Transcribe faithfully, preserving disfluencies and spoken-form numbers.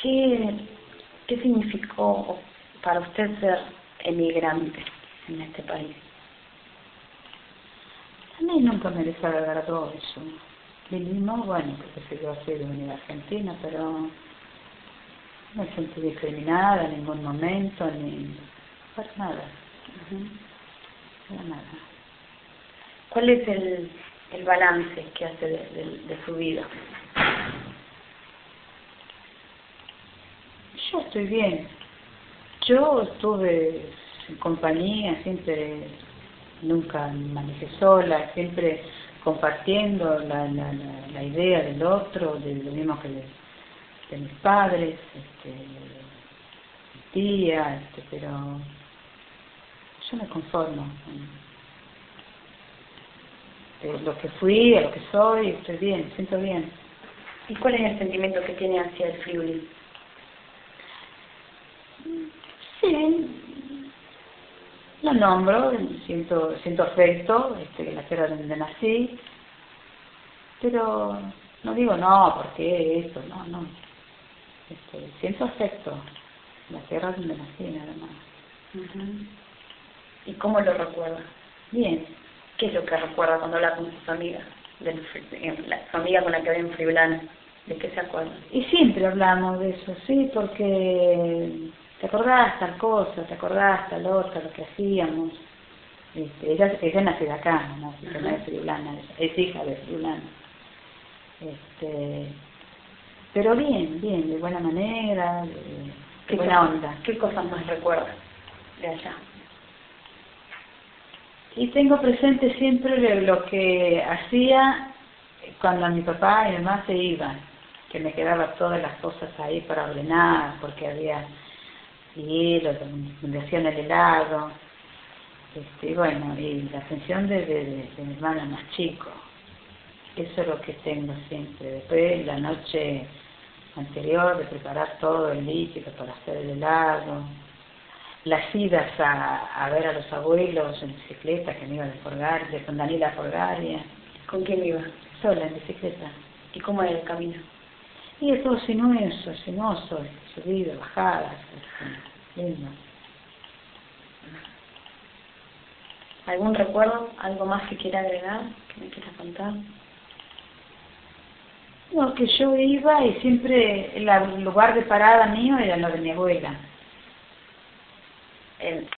¿Qué, qué significó para usted ser emigrante en este país? A mí nunca me desagradó eso. Vinimos, bueno, porque se yo soy de venir a Argentina, pero no me sentí discriminada en ningún momento, ni para nada. Uh-huh. Para nada. ¿Cuál es el, el balance que hace de, de, de su vida? Yo estoy bien. Yo estuve en compañía, siempre, nunca me manejé sola, siempre compartiendo la, la, la, la idea del otro, de lo mismo que de, de mis padres, este, mi tía, este, pero yo me conformo de lo que fui, a lo que soy, estoy bien, me siento bien. ¿Y cuál es el sentimiento que tiene hacia el Friuli? Sí, lo nombro, siento, siento afecto, este, la tierra donde nací, pero no digo no, porque esto, no, no. Este, siento afecto, la tierra donde nací, nada más. Uh-huh. ¿Y cómo lo recuerda? Bien. ¿Qué es lo que recuerda cuando habla con sus amigas? Del, la, su amiga con la que ve en Friulana, ¿de qué se acuerda? Y siempre hablamos de eso, sí, porque te acordás tal cosa, te acordás tal otra, lo que hacíamos. Este, ella, ella nació de acá, ¿no? Así que no es friulana, es, es hija de friulana. Este, pero bien, bien, de buena manera, de, de buena cosa, onda. ¿Qué cosas más recuerda de allá? Y tengo presente siempre lo que hacía cuando mi papá y mi mamá se iban, que me quedaban todas las cosas ahí para ordenar, porque había hielo, donde hacían el helado, este, bueno, y la atención de, de, de, de mi hermano más chico. Eso es lo que tengo siempre. Después, la noche anterior, de preparar todo el líquido para hacer el helado. Las idas a, a ver a los abuelos en bicicleta, que me iba de Forgaria, con Daniela Forgaria. ¿Con quién iba? Sola, en bicicleta. ¿Y cómo era el camino? Y es todo sinuoso, sinuoso, subidas, bajadas, lindo. ¿Algún recuerdo? ¿Algo más que quiera agregar? ¿Que me quiera contar? No, que yo iba y siempre el lugar de parada mío era lo de mi abuela. El